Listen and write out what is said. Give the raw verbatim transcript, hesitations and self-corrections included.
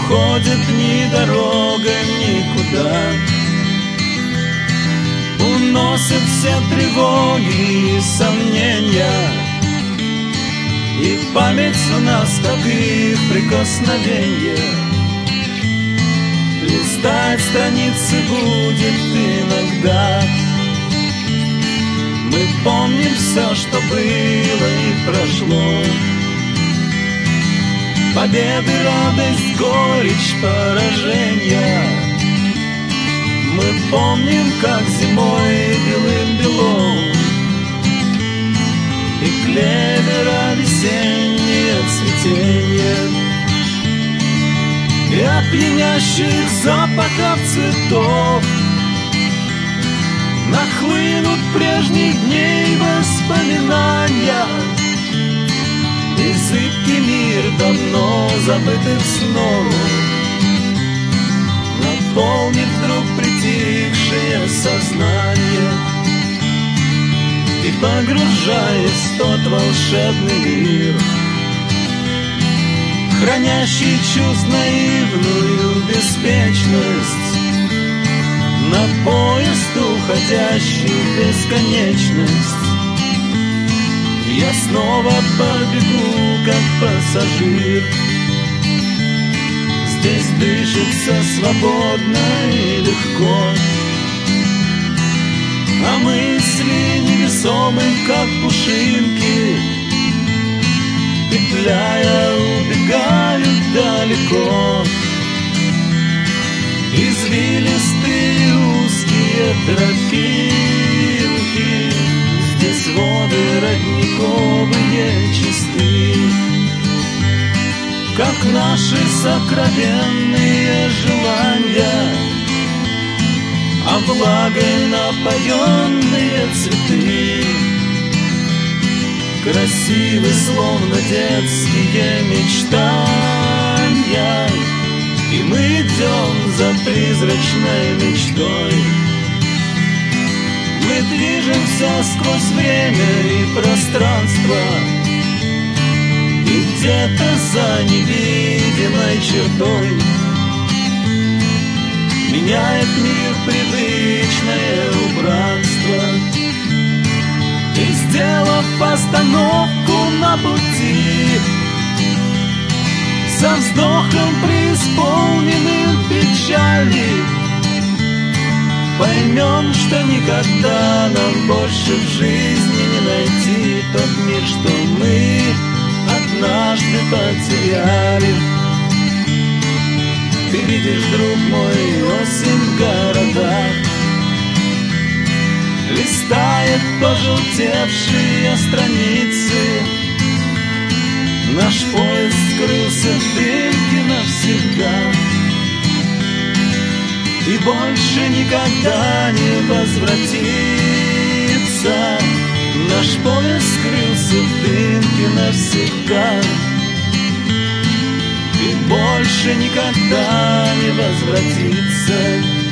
уходит ни дорога никуда. Уносит все тревоги и сомнения, и память в нас, как их прикосновенье. Листать страницы будет иногда. Мы помним все, что было и прошло. Победы, радость, горечь, поражения. Мы помним, как зимой белым-бело и клевера весеннее цветенье, и от пьянящих запахов цветов нахлынут прежних дней воспоминания. И зыбкий мир давно забытых снов наполнит вдруг притихшее сознание. И погружаясь в тот волшебный мир, хранящий чувств наивную беспечность, на поезд, уходящий в бесконечность, я снова побегу, как пассажир. Здесь дышится свободно и легко, а мысли невесомы, как пушинки, петляя, убегают далеко. Извилистые узкие тропинки, здесь воды родниковые чисты, как наши сокровенные желания, а влагой напоенные цветы, красивы, словно детские мечтания. И мы идем за призрачной мечтой. Мы движемся сквозь время и пространство, и где-то за невидимой чертой меняет мир привычное убранство. И, сделав остановку на пути, со вздохом преисполненным печали, поймем, что никогда нам больше в жизни не найти тот мир, что мы однажды потеряли. Ты видишь, друг мой, осень в городах листает пожелтевшие страницы. Наш поезд скрылся в дымке навсегда и больше никогда не возвратится. Наш поезд скрылся в дымке навсегда и больше никогда не возвратится.